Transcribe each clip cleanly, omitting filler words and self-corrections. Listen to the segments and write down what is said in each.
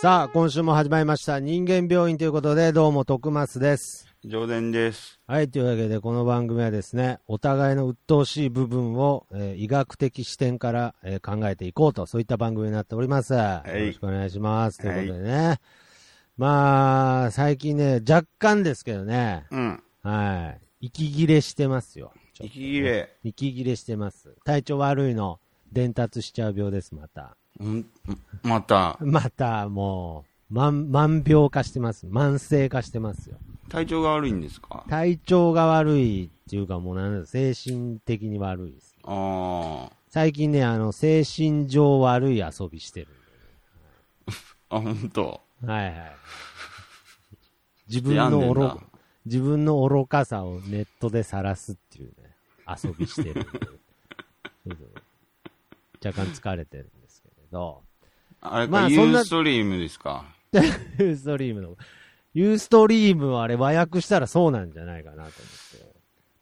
さあ今週も始まりました人間病院ということで、どうも徳増です。 上田です。 はい、というわけでこの番組はですね、お互いの鬱陶しい部分を、医学的視点から、考えていこうと、そういった番組になっております。よろしくお願いします。ということでね、まあ最近ね、若干ですけどね、はい、息切れしてますよ。 息切れしてます。体調悪いの伝達しちゃう病です。またもう万病化してます。慢性化してますよ。 体調が悪いんですか？ 体調が悪いっていうか、もうなんだ、精神的に悪いです。最近ね、精神上悪い遊びしてるんで、 ね。本当。 はいはい。自分の愚かさをネットで晒すっていうね、遊びしてるんで。若干疲れてるんですけれど。 あれか、ユーストリームですか？ ユーストリームはあれ和訳したらそうなんじゃないかなと思って。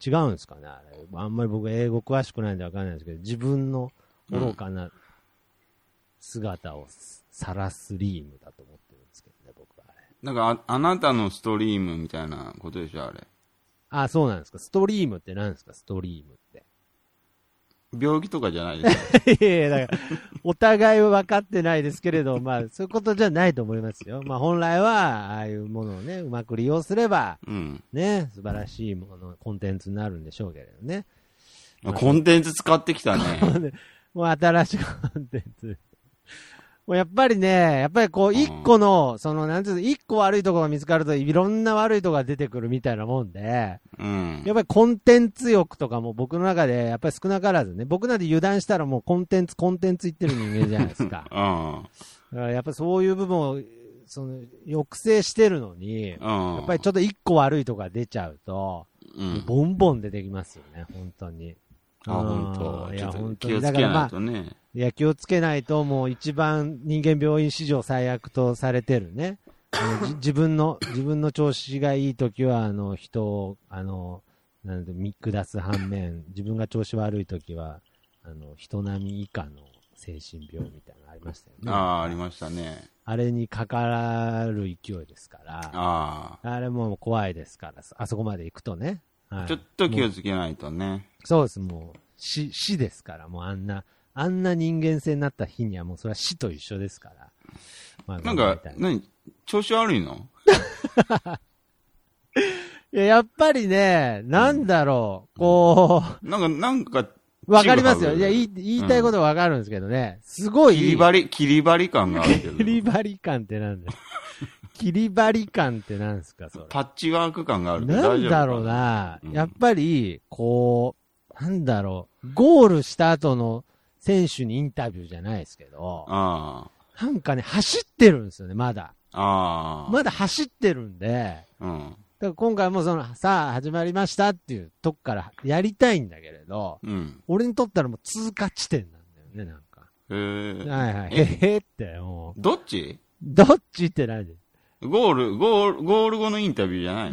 違うんですかね、あれ。あんまり僕英語詳しくないんでわかんないですけど、自分の愚かな姿を晒すリームだと思ってるんですけどね、僕はあれ。 なんか あなたのストリームみたいなことでしょ、あれ。 あ、そうなんですか。ストリームって何ですか、ストリームって。 病気とかじゃないですか。 いやいや、だから、お互いは分かってないですけれど、まあ、そういうことじゃないと思いますよ。まあ、本来は、ああいうものをね、うまく利用すれば、ね、素晴らしいもの、コンテンツになるんでしょうけれどね。 コンテンツ使ってきたね。 もう新しいコンテンツ。もうやっぱりね、こう、一個の、なんていうの、一個悪いところが見つかると、いろんな悪いところが出てくるみたいなもんで、やっぱりコンテンツ欲とかも僕の中で、やっぱり少なからずね、僕なんて油断したらもうコンテンツ言ってる人間じゃないですか。だからやっぱりそういう部分を、抑制してるのに、やっぱりちょっと一個悪いところが出ちゃうと、ボンボン出てきますよね、本当に。 本当。 いや、本当に。気をつけないとね。 いや、気をつけないと、もう一番人間病院史上最悪とされてるね。自分の調子がいいときは、人を、見下す反面、自分が調子悪いときは、人並み以下の精神病みたいなのありましたよね。 ありましたね。 あれにかかる勢いですから、あれも怖いですから、あそこまで行くとね。 はい、ちょっと気をつけないとね。 そうです、もう、死ですから、もうあんな人間性になった日にはもうそれは死と一緒ですから。まあ、 なんか、調子悪いの？ いや、やっぱりね、なんだろう、こう。 なんか、 わかりますよ。いや、言いたいことはわかるんですけどね。すごい。 切り張り感があるけど。 切り張り感ってなんだよ。切り張り感ってなんですか、それ。 パッチワーク感があるけどなんだろうな、やっぱり、こう、なんだろう、ゴールした後の選手にインタビューじゃないですけど、なんかね、走ってるんですよね、まだ。まだ走ってるんで、だから今回もさあ始まりましたっていうとこからやりたいんだけれど、俺にとったらもう通過地点なんだよね、なんか。はいはい。へってもう。 どっちって何？ ゴール後のインタビューじゃない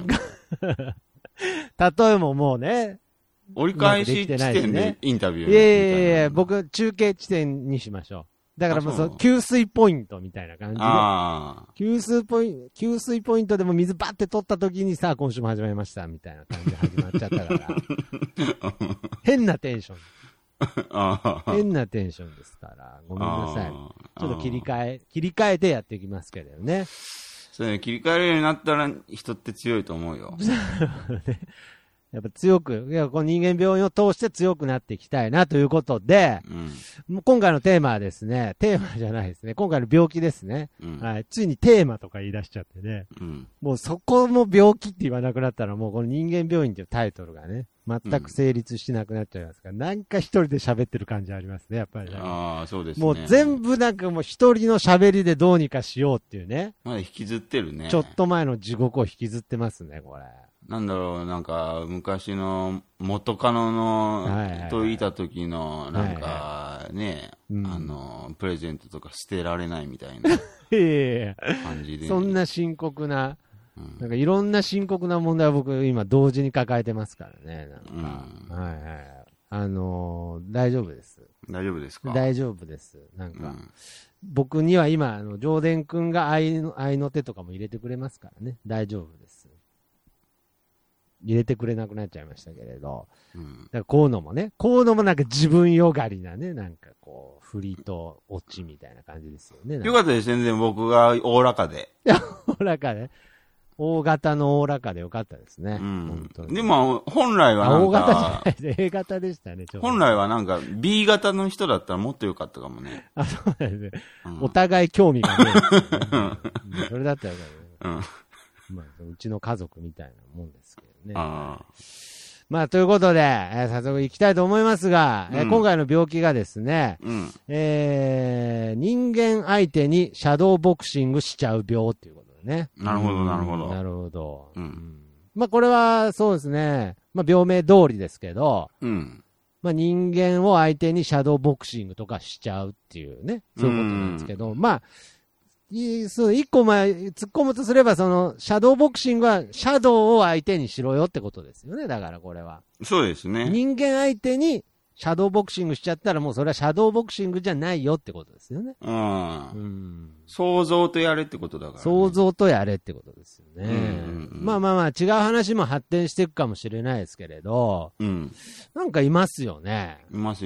の？例えもうね、 折り返し地点でインタビュー。 いや僕、中継地点にしましょう。だからもう給水ポイントみたいな感じで。給水ポイントでも水バッて取った時にさあ今週も始まりましたみたいな感じで始まっちゃったから。変なテンション。変なテンションですから、ごめんなさい。ちょっと切り替えてやっていきますけどね。 そうね、切り替えるようになったら人って強いと思うよ。 やっぱ強く、この人間病院を通して強くなっていきたいなということで、もう今回のテーマはですね、テーマじゃないですね、今回の病気ですね。はい、ついにテーマとか言い出しちゃってね、もうそこも病気って言わなくなったら、もうこの人間病院っていうタイトルがね、全く成立しなくなっちゃいますから、なんか一人で喋ってる感じありますね、やっぱりね。 そうですね。 もう全部なんかもう一人の喋りでどうにかしようっていうね。 まだ引きずってるね。 ちょっと前の地獄を引きずってますね、これ。 なんだろう、なんか、昔の元カノの、といた時の、なんか、ね、プレゼントとか捨てられないみたいな感じで。 そんな深刻な、なんかいろんな深刻な問題を僕今同時に抱えてますからね、なんか。大丈夫です。 大丈夫ですか？ 大丈夫です。なんか、 僕には今、上田くんが愛の手とかも入れてくれますからね。大丈夫です。入れてくれなくなっちゃいましたけれど。だからこういうのもなんか自分よがりなね、なんかこう、振りとオチみたいな感じですよね。 よかったです、全然僕がおおらかで。 いや、おおらかで。大型のおおらかでよかったですね。 本当にでも、本来はなんか。 大型じゃないです。A 型でしたね、ちょっと。 本来はなんか B 型の人だったらもっとよかったかもね。 そうですね。お互い興味がねえ、それだったらね。まあ、うちの家族みたいなもんですけどね。まあ、ということで、早速行きたいと思いますが、今回の病気がですね、人間相手にシャドーボクシングしちゃう病っていうことでね。 なるほど、なるほど。 なるほど。まあ、これはそうですね、まあ、病名通りですけど、まあ、人間を相手にシャドーボクシングとかしちゃうっていうね、そういうことなんですけど、まあ、一個前、突っ込むとすれば、シャドーボクシングは、シャドウを相手にしろよってことですよね、だからこれは。 そうですね。 人間相手に、シャドーボクシングしちゃったら、もうそれはシャドーボクシングじゃないよってことですよね。 想像とやれってことだから、ね。 想像とやれってことですよね。まあまあまあ、違う話も発展していくかもしれないですけれど、なんかいますよね。 います。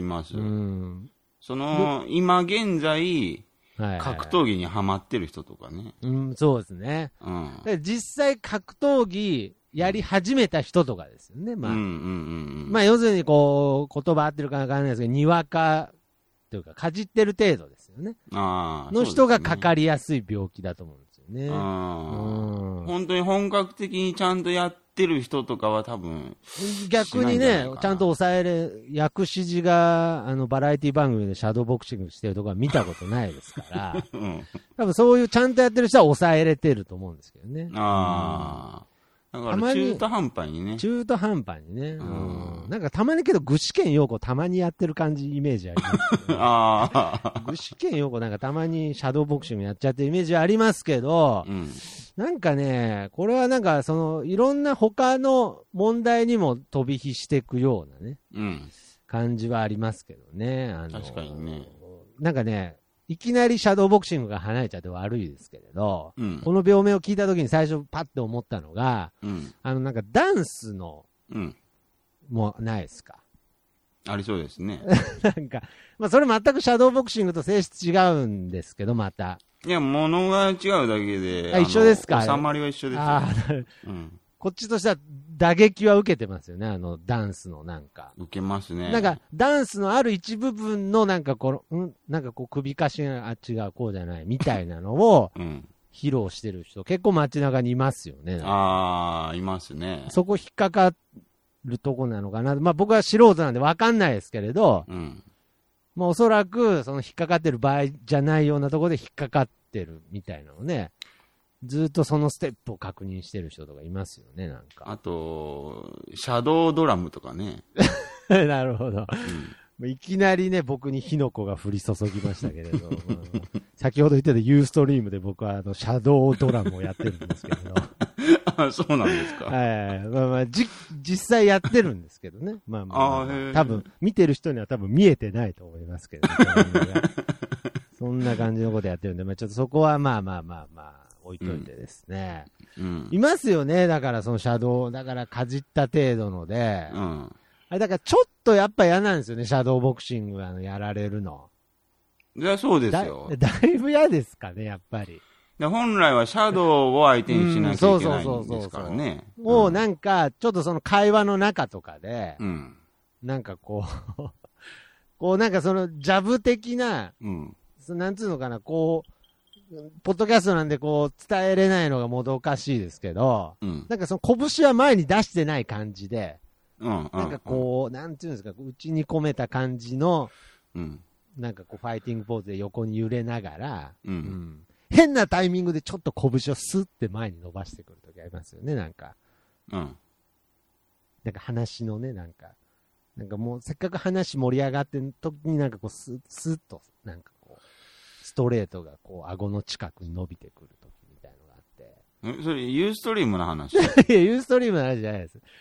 今現在、格闘技にハマってる人とかね。 そうですね。実際格闘技やり始めた人とかですよね。まあ、まあ要するにこう、言葉合ってるかわからないですけど、にわかというか、かじってる程度ですよね。の人がかかりやすい病気だと思うんですよね。 本当に本格的にちゃんとやってる人とかは多分。 逆にね、ちゃんと抑えれ、薬師寺が、バラエティ番組でシャドーボクシングしてるとこは見たことないですから、多分そういうちゃんとやってる人は抑えれてると思うんですけどね。 だから中途半端にね。 中途半端にね。なんかたまにけど、具志堅用子たまにやってる感じ、イメージありますけど、具志堅用子なんかたまにシャドーボクシングやっちゃってるイメージありますけど、なんかね、これはなんかいろんな他の問題にも飛び火していくようなね、感じはありますけどね。 確かにね。 なんかね、いきなりシャドーボクシングが離れちゃって悪いですけれど、この病名を聞いたときに最初パッと思ったのが、なんかダンスの、もうないですか。 ありそうですね。 なんか、まあそれ全くシャドーボクシングと性質違うんですけど、また。 いや、物が違うだけで。 一緒ですか？ 収まりは一緒ですよ。 こっちとしては打撃は受けてますよね、ダンスのなんか。 受けますね。 なんか、ダンスのある一部分のなんかなんかこう首かしが、違う、こうじゃない、みたいなのを、披露してる人、結構街中にいますよね。 いますね。 そこ引っかかるとこなのかな。まあ僕は素人なんでわかんないですけれど、まあおそらく、引っかかってる場合じゃないようなところで引っかかってるみたいなのね。ずっとそのステップを確認してる人とかいますよね、なんか。 あと、シャドードラムとかね。 なるほど。いきなりね、僕に火の粉が降り注ぎましたけれど、先ほど言ってたユーストリームで僕はシャドードラムをやってるんですけれど。 そうなんですか。 実際やってるんですけどね。多分、見てる人には多分見えてないと思いますけど、そんな感じのことやってるんで、ちょっとそこはまあ、置いといてですね。いますよね。だからそのシャドウ、だからかじった程度ので、あれだからちょっとやっぱ嫌なんですよね、シャドーボクシングやられるの。 いや、そうですよ。 だいぶ嫌ですかね、やっぱり。 本来はシャドウを相手にしなきゃいけないんですからね。 もうなんか、ちょっとその会話の中とかで、なんかこうなんかそのジャブ的な、なんつうのかな、ポッドキャストなんで伝えれないのがもどかしいですけど、なんかその拳は前に出してない感じで、なんかなんていうんですか、内に込めた感じの、なんかファイティングポーズで横に揺れながら、変なタイミングでちょっと拳をスッて前に伸ばしてくるときありますよね、なんか。なんか話のね、なんかもうせっかく話盛り上がってる時になんかスッと、なんかストレートが顎の近くに伸びてくる時みたいなのがあって。 それユーストリームの話？ いや、ユーストリームの話じゃないです。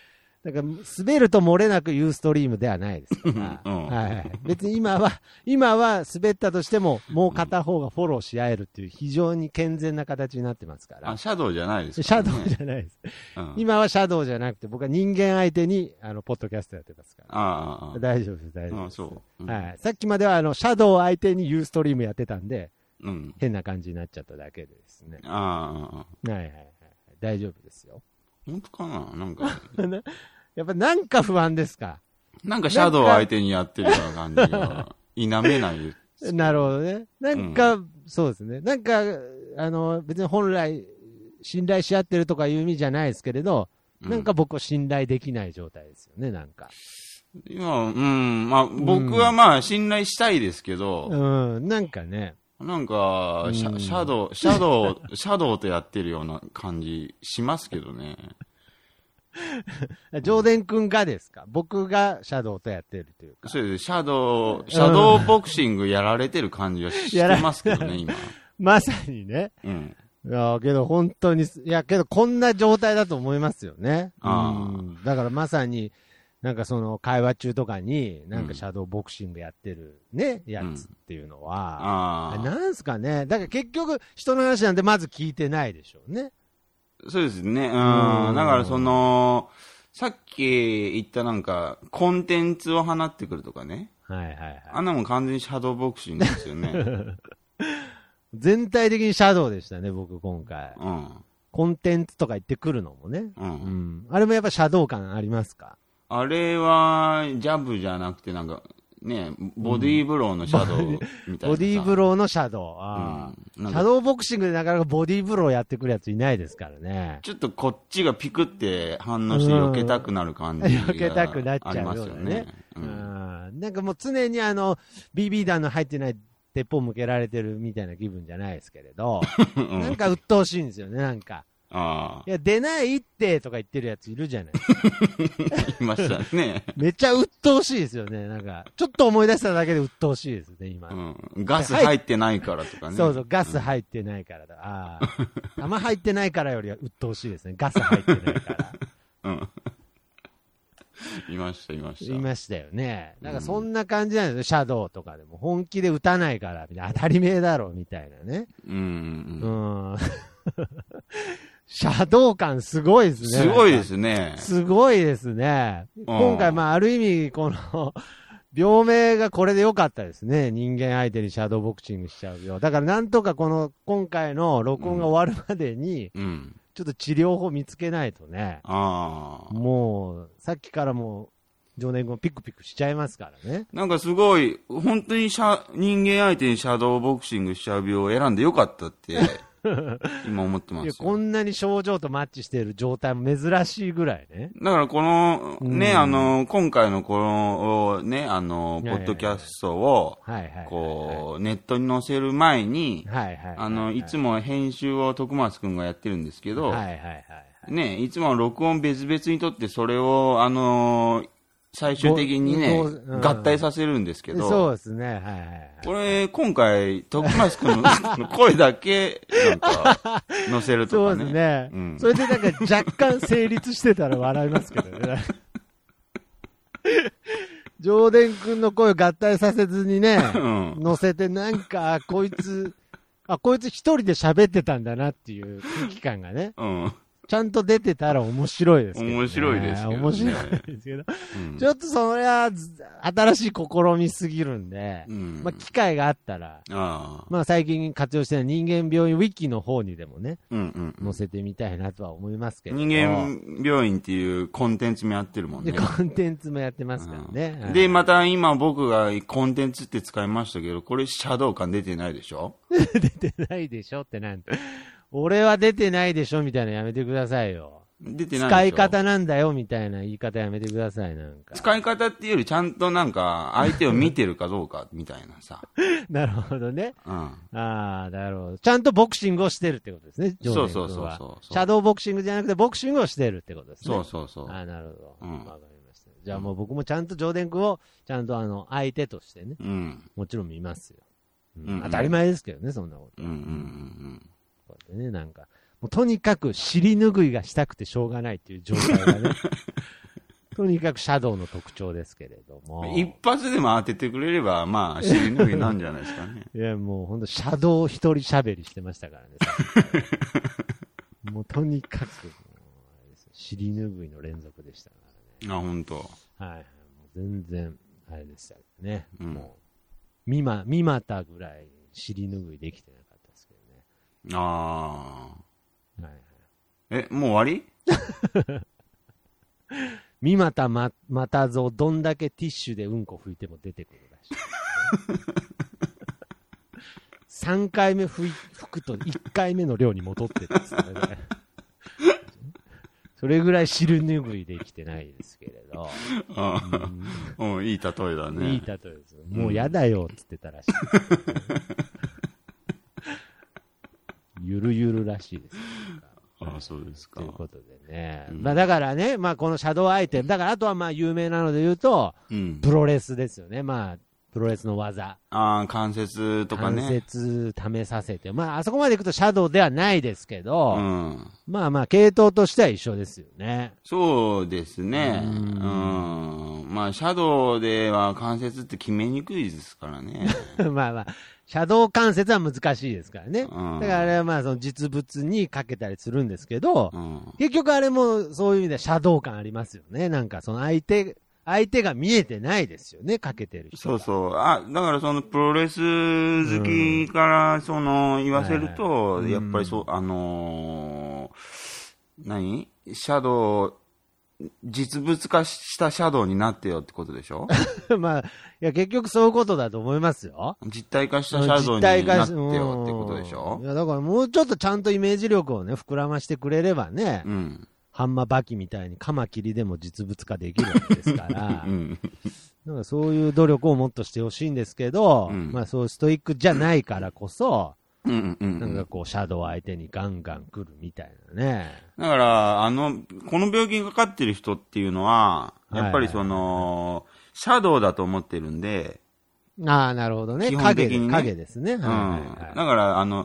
だから滑ると漏れなくユーストリームではないですから、はい、別に今は滑ったとしてももう片方がフォローし合えるっていう非常に健全な形になってますから。 シャドウじゃないですか、ね、 シャドウじゃないです、今はシャドウじゃなくて僕は人間相手にポッドキャストやってますから、大丈夫です大丈夫です。そう、はい、さっきまではシャドウ相手にユーストリームやってたんで、変な感じになっちゃっただけですね。はいはいはい、大丈夫ですよ。 本当かな、なんかやっぱなんか不安ですか。 なんかシャドウ相手にやってるような感じが否めない。 なるほどね。なんか、そうですね。なんか別に本来信頼し合ってるとかいう意味じゃないですけれど、なんか僕を信頼できない状態ですよね。なんか。 まあ僕はまあ信頼したいですけど、 なんかね。 なんかシャドウとやってるような感じしますけどね。 ジョーデン君がですか？僕がシャドウとやってるというか。 そうです。シャドウボクシングやられてる感じはしてますけどね、今。 まさにね。いや、けど本当に、けどこんな状態だと思いますよね。だからまさに、なんかその会話中とかに、なんかシャドウボクシングやってるね、やつっていうのは、なんすかね。だから結局、人の話なんでまず聞いてないでしょうね。 そうですね。だからさっき言ったなんか、コンテンツを放ってくるとかね。あんなもん完全にシャドウボクシングですよね。 全体的にシャドウでしたね、僕今回。コンテンツとか言ってくるのもね。あれもやっぱシャドウ感ありますか？あれは、ジャブじゃなくてなんか、ね、ボディーブローのシャドウみたいな。 ボディーブローのシャドウ。シャドウボクシングでなかなかボディーブローやってくるやついないですからね。 ちょっとこっちがピクって反応して避けたくなる感じが避けたくなっちゃうよね。なんかもう常にBB 弾の入ってない鉄砲向けられてるみたいな気分じゃないですけれど、なんか鬱陶しいんですよね、なんか。いや、出ないってとか言ってるやついるじゃないいましたね。 めっちゃ鬱陶しいですよね。なんか、ちょっと思い出しただけで鬱陶しいですね、今。 ガス入ってないからとかね。 そうそう、ガス入ってないからだ。弾入ってないからよりは鬱陶しいですね。ガス入ってないから。 いました。 いましたよね。なんかそんな感じなんですよ、シャドウとかでも。本気で撃たないから、みたいな当たり前だろ、みたいなね。シャドウ感すごいですね。 すごいですね。 すごいですね。今回、ある意味、この、病名がこれで良かったですね。人間相手にシャドウボクシングしちゃう病。だからなんとか今回の録音が終わるまでに、ちょっと治療法見つけないとね。もう、さっきからもう、常年後ピクピクしちゃいますからね。 なんかすごい、本当に人間相手にシャドウボクシングしちゃう病を選んでよかったって。今思ってますよ。 こんなに症状とマッチしている状態も珍しいぐらいね。 だからこの、ね、今回のこの、ね、ポッドキャストを、こう、ネットに載せる前に、いつも編集を徳松くんがやってるんですけど、ね、いつも録音別々にとってそれを、最終的にね、合体させるんですけど。 そうですね、 これ、今回、徳松くんの声だけ、なんか、載せるとかね。 そうですね。それでなんか若干成立してたら笑いますけどね。ジョーデン君の声を合体させずにね、載せてなんか、こいつ一人で喋ってたんだなっていう空気感がね。ちゃんと出てたら面白いですけどね。 面白いですけどね。 面白いですけど。ちょっとそれは新しい試みすぎるんで、機会があったら、最近活用してる人間病院ウィキの方にでもね、載せてみたいなとは思いますけど。 人間病院っていうコンテンツもやってるもんね。 コンテンツもやってますからね。 で、また今僕がコンテンツって使いましたけど、これシャドウ感出てないでしょ？ 出てないでしょってなんて。俺は出てないでしょみたいなやめてくださいよ。 出てないでしょ。 使い方なんだよみたいな言い方やめてください、なんか。 使い方っていうよりちゃんとなんか相手を見てるかどうかみたいなさ。 なるほどね。なるほど。ちゃんとボクシングをしてるってことですね。 そう。シャドウボクシングじゃなくてボクシングをしてるってことですね。 そう。 なるほど。わかりました。じゃあもう僕もちゃんとジョーデン君をちゃんと相手としてね。もちろん見ますよ。当たり前ですけどね、そんなこと。こうやってね、なんか。もうとにかく尻拭いがしたくてしょうがないっていう状態がね。 とにかくシャドウの特徴ですけれども。 一発でも当ててくれれば、まあ、尻抜けなんじゃないですかね。 いや、もうほんと、シャドウ一人喋りしてましたからね。もうとにかく、尻拭いの連続でしたからね。 あ、ほんと。 はい。もう全然、あれでしたね。もう、みまたぐらい尻拭いできてなかったですけどね。 ああ。 はい。 もう終わりみまたぞ、どんだけティッシュでうんこ拭いても出てくるらしい。3回目拭くと1回目の量に戻ってるんですよね。それぐらい汁拭いできてないですけれど。 いい例えだね。 いい例えです。もうやだよって言ってたらしい、ゆるゆるらしいです。 ああ、そうですか。 ということでね。まあだからね、まあこのシャドウアイテム、だからあとはまあ有名なので言うと、プロレスですよね。まあ、プロレスの技。 ああ、関節とかね。 関節試させて。まああそこまで行くとシャドウではないですけど、まあまあ系統としては一緒ですよね。 そうですね。まあシャドウでは関節って決めにくいですからね。 まあまあ。シャドウ関節は難しいですからね。だからあれはまあその実物にかけたりするんですけど、結局あれもそういう意味ではシャドウ感ありますよね。なんかその相手が見えてないですよね、かけてる人。 そうそう。だからそのプロレス好きから言わせると、やっぱりそう、シャドウ、実物化したシャドウになってよってことでしょまあ、いや結局そういうことだと思いますよ。 実体化したシャドウになってよってことでしょ。 いやだからもうちょっとちゃんとイメージ力をね、膨らましてくれればね、ハンマーバキみたいにカマキリでも実物化できるわけですから、なんかそういう努力をもっとしてほしいんですけど、まあそうストイックじゃないからこそ、なんかこう、シャドウ相手にガンガン来るみたいなね。 だから、この病気にかかってる人っていうのは、やっぱりシャドウだと思ってるんで。 ああ、なるほどね。 基本的にね。 影ですね。 だから、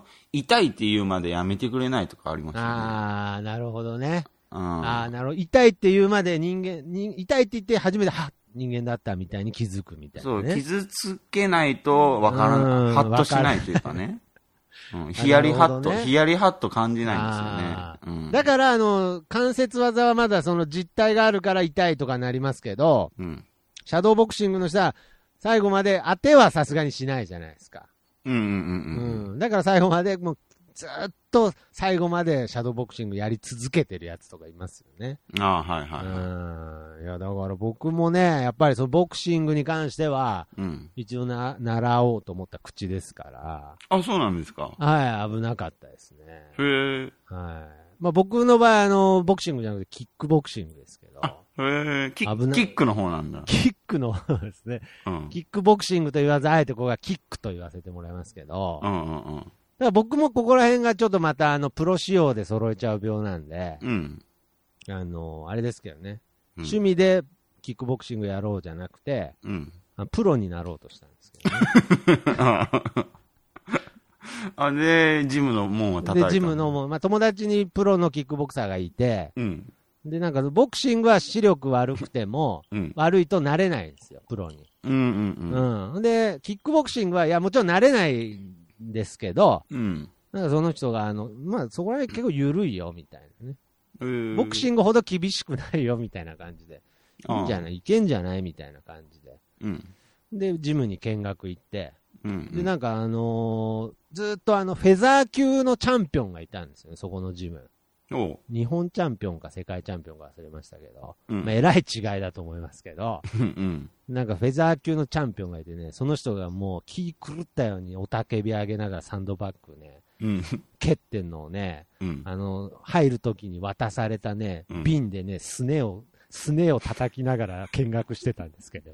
痛いって言うまでやめてくれないとかありますよね。 ああ、なるほどね。ああ、なるほど。痛いって言うまで痛いって言って初めて、人間だったみたいに気づくみたいな、ね。 そう、傷つけないとわからない。ハッとしないというかね。ヒヤリハット感じないんですよね。 だから、関節技はまだその実体があるから痛いとかなりますけど、シャドーボクシングの人は、最後まで当てはさすがにしないじゃないですか。だから最後まで、もう、ずっと最後までシャドーボクシングやり続けてるやつとかいますよね。 いや、だから僕もね、やっぱりそのボクシングに関しては、一応習おうと思った口ですから。 あ、そうなんですか。 はい、危なかったですね。 へえ。 はい。まあ僕の場合、ボクシングじゃなくてキックボクシングですけど。 へえ、キックの方なんだ。 キックの方ですね。キックボクシングと言わず、あえてここがキックと言わせてもらいますけど。だから僕もここら辺がちょっとまたプロ仕様で揃えちゃう病なんで、あれですけどね、趣味でキックボクシングやろうじゃなくて、プロになろうとしたんですけどね。 で、ジムの門を叩いた。 で、ジムの門、まあ友達にプロのキックボクサーがいて、で、なんかボクシングは視力悪くても、悪いとなれないんですよ、プロに。で、キックボクシングは、いや、もちろんなれないですけど、なんかその人がまあそこら辺結構緩いよみたいなね、ボクシングほど厳しくないよみたいな感じで、いいんじゃない、いけんじゃないみたいな感じで、でジムに見学行って、でなんかずっとフェザー級のチャンピオンがいたんですよね、そこのジム。日本チャンピオンか世界チャンピオンか忘れましたけど、まあえらい違いだと思いますけど、なんかフェザー級のチャンピオンがいてね、その人がもう気狂ったように雄たけび上げながらサンドバッグね、蹴ってんのをね、入るときに渡されたね、瓶でね、すねを叩きながら見学してたんですけれ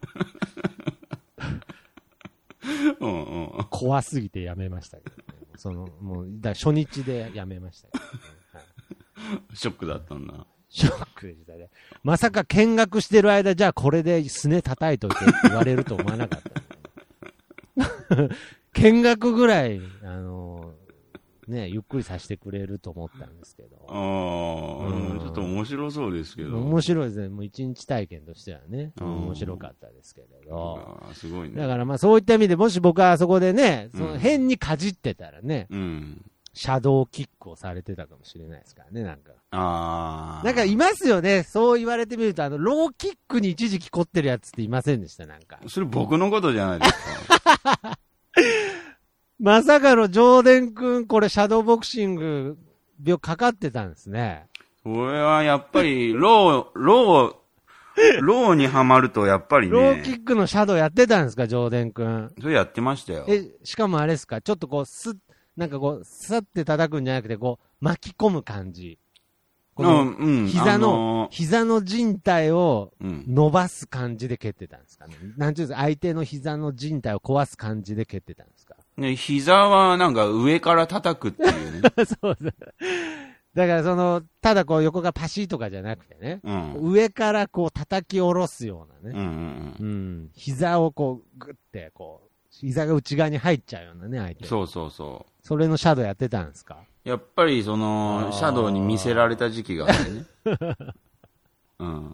ど、怖すぎてやめましたけどね、もう初日でやめましたけどね。 ショックだったんだ。 ショックでしたね。まさか見学してる間、じゃあこれですね叩いといてって言われると思わなかった、ね。見学ぐらい、 ね、ゆっくりさせてくれると思ったんですけど。 ちょっと面白そうですけど。 面白いですね。もう一日体験としてはね、面白かったですけれど。 すごいね。 だからまあそういった意味で、もし僕はあそこでね、その変にかじってたらね、シャドーキックをされてたかもしれないですからね、なんか。なんかいますよね。そう言われてみると、ローキックに一時期凝ってるやつっていませんでした、なんか。 それ僕のことじゃないですか。 まさかのジョーデン君、これシャドーボクシング病かかってたんですね。 これはやっぱり、ローにはまるとやっぱりね。 ローキックのシャドウやってたんですか、ジョーデン君。 それやってましたよ。 しかもあれですか、ちょっとこう、なんかこう、さって叩くんじゃなくて、こう、巻き込む感じ。この、膝の靭帯を伸ばす感じで蹴ってたんですかね。なんていうんですか、相手の膝の靭帯を壊す感じで蹴ってたんですか。 ね、膝はなんか上から叩くっていうね。 そうそう。だからただこう横がパシーとかじゃなくてね、上からこう叩き下ろすようなね、膝をこうグッてこう、膝が内側に入っちゃうようなね、相手。 そうそうそう。 それのシャドウやってたんですか？ やっぱりシャドウに見せられた時期があってね。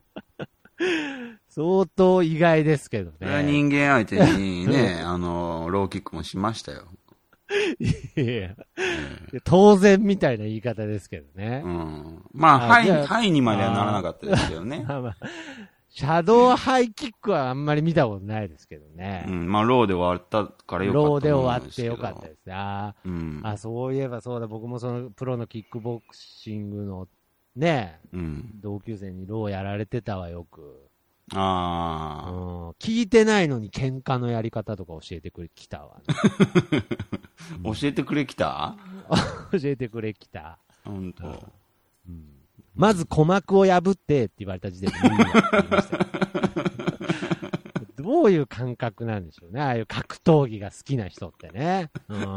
相当意外ですけどね。 人間相手にね、ローキックもしましたよ。 いや当然みたいな言い方ですけどね。 まあ、ハイにまではならなかったですけどね。 シャドウハイキックはあんまり見たことないですけどね。 まあ、ローで終わったからよかった。 ローで終わってよかったですね。そういえばそうだ、僕もプロのキックボクシングのね、同級生にローやられてたわ、よく。聞いてないのに喧嘩のやり方とか教えてくれきたわ、ね。 教えてくれきた教えてくれきた。 本当。 まず鼓膜を破ってって言われた時点で無理だって言いました。どういう感覚なんでしょうね。ああいう格闘技が好きな人ってね。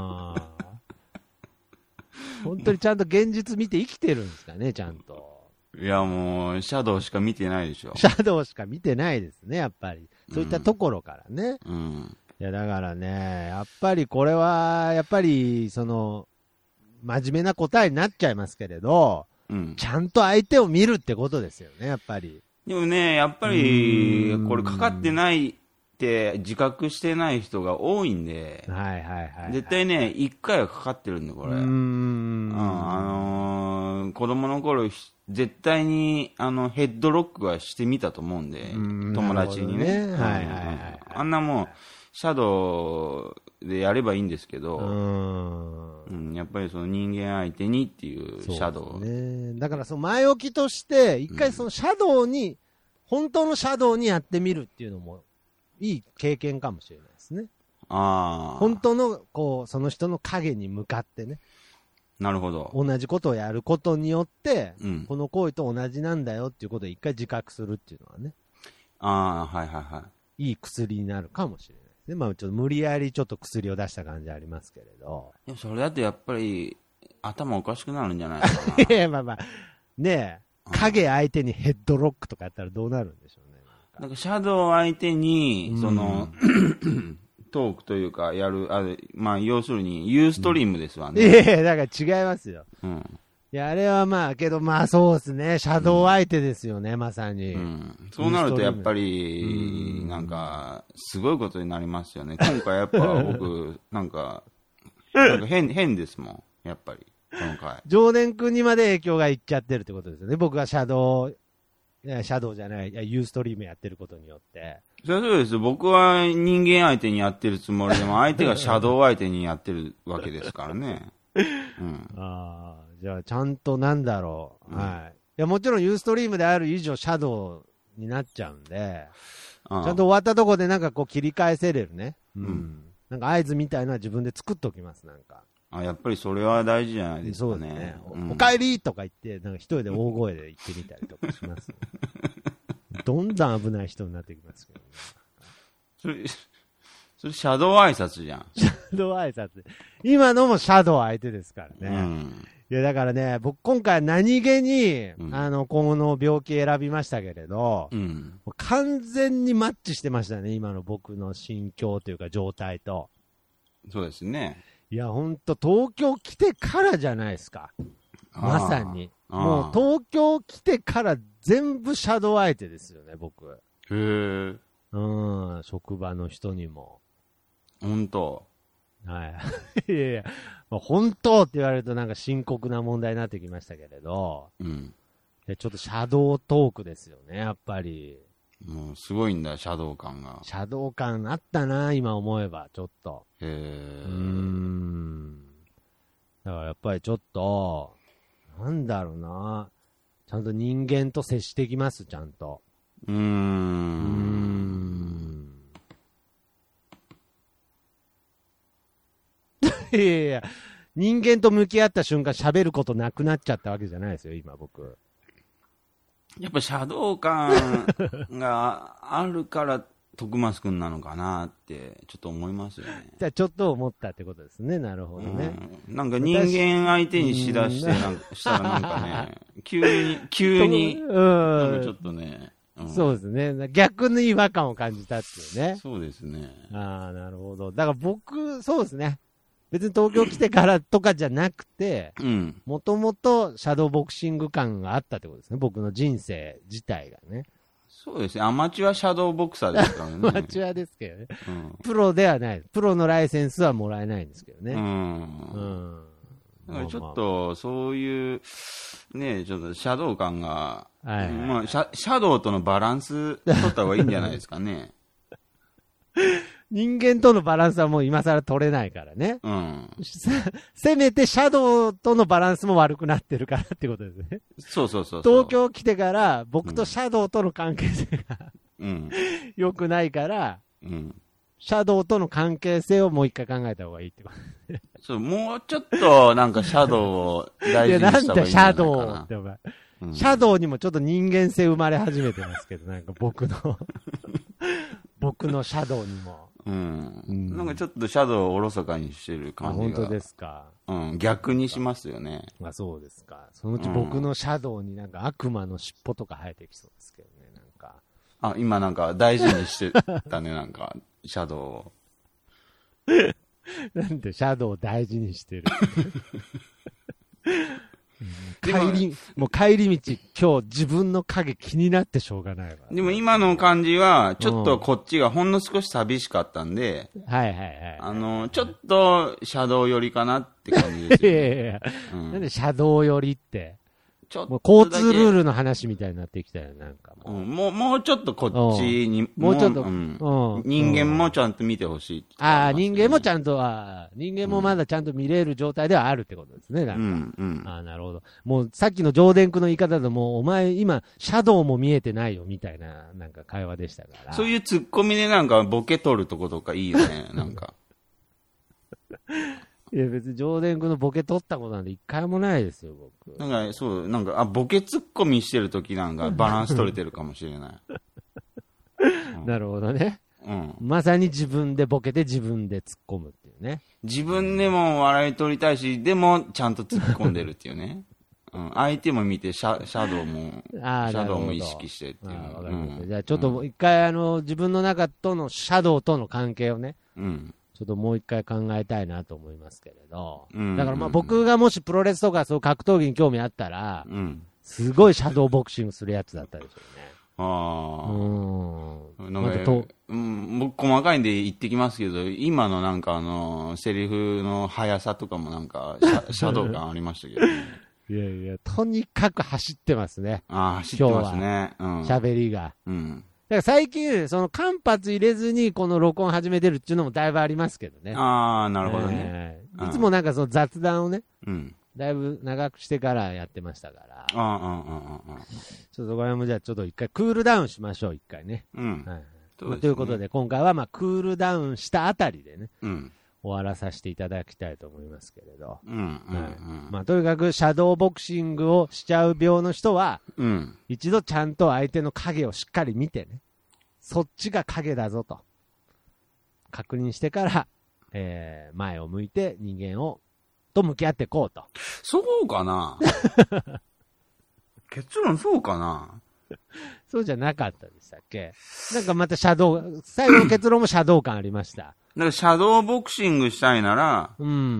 本当にちゃんと現実見て生きてるんですかね、ちゃんと。 いやもう、シャドウしか見てないでしょ。 シャドウしか見てないですね、やっぱり。そういったところからね。いや、だからね、やっぱりこれは、やっぱり、真面目な答えになっちゃいますけれど、ちゃんと相手を見るってことですよね、やっぱり。 でもね、やっぱり、これかかってないって自覚してない人が多いんで、絶対ね、一回はかかってるんで、これ。子供の頃、絶対に、ヘッドロックはしてみたと思うんで、友達にね。あんなもう、シャドウでやればいいんですけど、やっぱり人間相手にっていうシャドウ。 だから前置きとして、一回シャドウに、本当のシャドウにやってみるっていうのも、いい経験かもしれないですね。本当の、その人の影に向かってね。 なるほど。 同じことをやることによって、この行為と同じなんだよっていうことを一回自覚するっていうのはね。いい薬になるかもしれないですね。まあちょっと無理やりちょっと薬を出した感じありますけれど。 いや、それだってやっぱり、頭おかしくなるんじゃないかな。 いや、まあまあ、ねえ、影相手にヘッドロックとかやったらどうなるんでしょうね。 なんかシャドウ相手に、トークというか、まあ、要するに、ユーストリームですわね。 いやいや、だから違いますよ。いや、あれはまあ、けどまあそうですね。シャドウ相手ですよね、まさに。 そうなるとやっぱり、なんか、すごいことになりますよね。今回やっぱ僕、なんか変ですもん、やっぱり、今回。 常連君にまで影響がいっちゃってるってことですよね。僕がシャドウじゃない、ユーストリームやってることによって。 そうです。僕は人間相手にやってるつもりでも、相手がシャドウ相手にやってるわけですからね。じゃあ、ちゃんとなんだろう。いや、もちろんユーストリームである以上、シャドウになっちゃうんで、ちゃんと終わったとこでなんか切り返せれるね。なんか合図みたいなのは自分で作っときます、なんか。 やっぱりそれは大事じゃないですかね。そうですね。 お帰りとか言って、なんか一人で大声で言ってみたりとかします、ね。どんどん危ない人になってきますけどね。 それシャドウ挨拶じゃん。 シャドウ挨拶。今のもシャドウ相手ですからね。いや、だからね、僕今回何気に、この病気選びましたけれど、完全にマッチしてましたね、今の僕の心境というか状態と。 そうですね。 いや、ほんと、東京来てからじゃないですか。まさに。もう、東京来てから全部シャドウ相手ですよね、僕。 へえ。 職場の人にも。 ほんと。 はい。いやいや、まあ、本当って言われるとなんか深刻な問題になってきましたけれど。 うん。 ちょっとシャドウトークですよね、やっぱり。 もうすごいんだ、シャドウ感が。 シャドウ感あったな、今思えば、ちょっと。 へえ。 だからやっぱりちょっと、なんだろうな。ちゃんと人間と接してきます、ちゃんと。いやいや、人間と向き合った瞬間喋ることなくなっちゃったわけじゃないですよ、今僕。 やっぱシャドウ感があるから徳松くんなのかなってちょっと思いますよね。 じゃあちょっと思ったってことですね。なるほどね。 なんか人間相手にしだしてしたらなんかね、急に、なんかちょっとね、 そうですね。逆の違和感を感じたっていうね。 そうですね。 ああ、なるほど。だから僕、そうですね。別に東京来てからとかじゃなくて、もともとシャドーボクシング感があったってことですね。僕の人生自体がね。 そうですね。アマチュアシャドーボクサーですからね。 アマチュアですけどね。プロではない。プロのライセンスはもらえないんですけどね。だからちょっと、そういう、ね、ちょっとシャドウ感が、まあ、シャドウとのバランス取った方がいいんじゃないですかね。 人間とのバランスはもう今更取れないからね。せめてシャドウとのバランスも悪くなってるからってことですね。 そう。 東京来てから僕とシャドウとの関係性が良くないから、シャドウとの関係性をもう一回考えた方がいいってことですね。 そう、もうちょっとなんかシャドウを大事にした方がいいんじゃないかな。 なんだシャドウってお前。シャドウにもちょっと人間性生まれ始めてますけど、なんか僕のシャドウにも。 なんかちょっとシャドウをおろそかにしてる感じが。 本当ですか。 逆にしますよね。 そうですか。そのうち僕のシャドウになんか悪魔の尻尾とか生えてきそうですけどね、なんか。 今なんか大事にしてたね、なんか、シャドウを。 なんでシャドウを大事にしてる帰り道、今日自分の影気になってしょうがないわ。 でも今の感じは、ちょっとこっちがほんの少し寂しかったんで、ちょっとシャドウ寄りかなって感じですよ、ね。 なんでシャドウ寄りって。もう交通ルールの話みたいになってきたよ、なんかもう。もうちょっとこっちに、 もうちょっと、 人間もちゃんと見てほしい、 人間もちゃんと、人間もまだちゃんと見れる状態ではあるってことですね、なんか。なるほど。もうさっきの上田君の言い方だともう、お前今、シャドウも見えてないよ、みたいな、なんか会話でしたから。 そういうツッコミでなんかボケ取るとことかいいよね、なんか。 いや別に上田君のボケ取ったことなんて一回もないですよ、僕。 なんか、そう、なんか、ボケツッコミしてるときなんかバランス取れてるかもしれない。 なるほどね。まさに自分でボケて自分で突っ込むっていうね。 自分でも笑い取りたいし、でもちゃんと突っ込んでるっていうね。相手も見てシャドウも意識してっていう。 わかりました。じゃあちょっと一回自分の中とのシャドウとの関係をね。ちょっともう一回考えたいなと思いますけれど。だからまあ僕がもしプロレスとかそう格闘技に興味あったら、すごいシャドーボクシングするやつだったでしょうね。 なんか僕細かいんで言ってきますけど、今のなんかセリフの速さとかもなんかシャドウ感ありましたけどね。 いやいや、とにかく走ってますね。 走ってますね。 喋りが。だから最近、その間髪入れずにこの録音始めてるっていうのもだいぶありますけどね。 なるほどね。 いつもなんかその雑談をね、だいぶ長くしてからやってましたから。ちょっとそこら辺もじゃあちょっと一回クールダウンしましょう、一回ね。ということで今回はまあクールダウンしたあたりでね、終わらさせていただきたいと思いますけれど。まあとにかくシャドーボクシングをしちゃう病の人は、一度ちゃんと相手の影をしっかり見てね、そっちが影だぞと確認してから、前を向いて人間と向き合っていこうと。 そうかな結論そうかなそうじゃなかったでしたっけ。なんかまた最後の結論もシャドウ感ありました。 からシャドーボクシングしたいなら、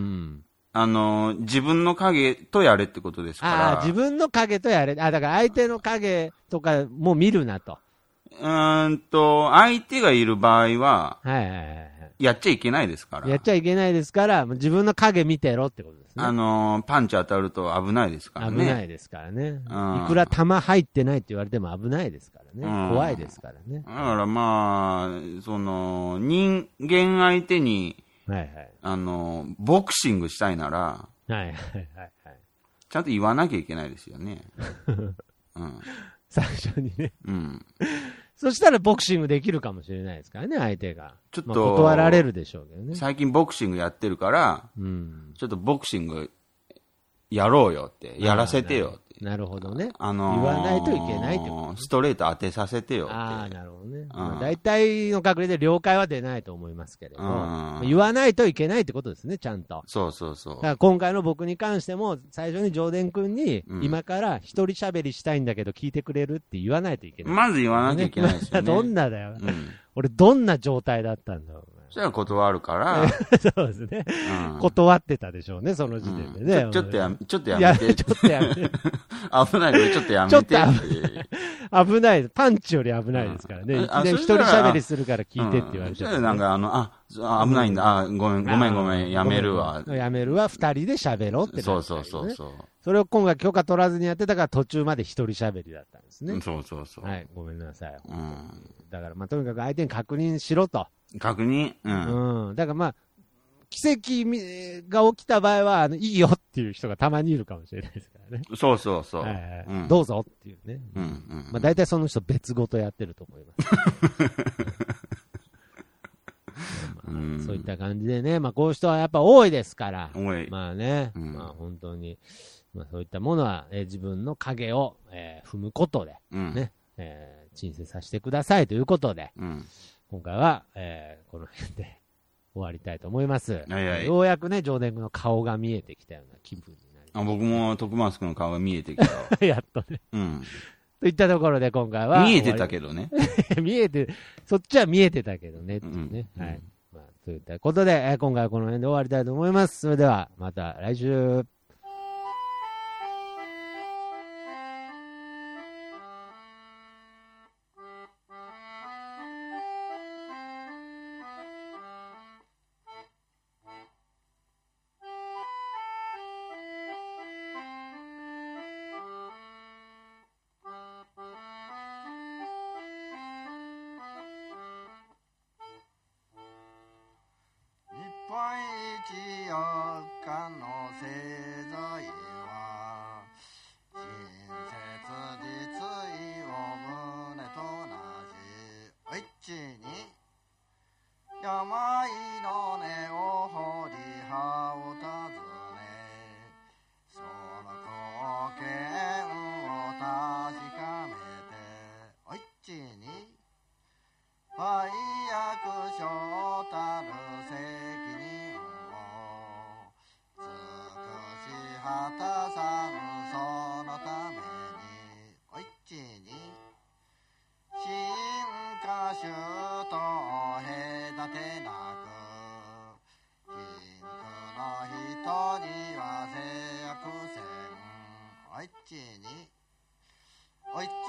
自分の影とやれってことですから。 自分の影とやれ。だから相手の影とかも見るなと。 相手がいる場合は、やっちゃいけないですから。 やっちゃいけないですから、自分の影見てろってことですね。 パンチ当たると危ないですからね。 危ないですからね。いくら弾入ってないって言われても危ないですからね。怖いですからね。 だからまあ、人間相手に、ボクシングしたいなら、ちゃんと言わなきゃいけないですよね。 最初にね。そしたらボクシングできるかもしれないですからね、相手が。ちょっと、断られるでしょうけどね。 最近ボクシングやってるから、ちょっとボクシングやろうよって、やらせてよって。 なるほどね。言わないといけないってこと、 ストレート当てさせてよって。 なるほどね。大体の確率で了解は出ないと思いますけれど、言わないといけないってことですね、ちゃんと。 そうそうそう。 だから今回の僕に関しても、最初に上田君に、今から一人喋りしたいんだけど聞いてくれるって言わないといけない、 まず言わなきゃいけないですよね。 どんなだよ。俺どんな状態だったんだろう。 そしたら断るから。 そうですね、断ってたでしょうね、その時点でね。 ちょっとやめて。 ちょっとやめて。 危ないのでちょっとやめて。ちょっと危ない。パンチより危ないですからね。一人喋りするから聞いてって言われて、 なんか危ないんだ。ごめん、やめるわ。 やめるわ、二人で喋ろうってそう。 それを今回許可取らずにやってたから途中まで一人喋りだったんですね。 そう。 はい、ごめんなさい。だからとにかく相手に確認しろと。 確認。 だから奇跡が起きた場合は、いいよっていう人がたまにいるかもしれないですからね。 そう。 どうぞっていうね。大体その人別ごとやってると思います。そういった感じでね、こういう人はやっぱ多いですから。まあね、本当に、そういったものは、自分の影を、踏むことで、ね、鎮静させてくださいということで、今回は、この辺で終わりたいと思います。ようやくね、上田君の顔が見えてきたような気分になります。 僕も徳松君の顔が見えてきた。 やっとね。といったところで今回は。 見えてたけどね。 そっちは見えてたけどねっていうね。はい。といったことで、今回はこの辺で終わりたいと思います。それでは、また来週。 おいっ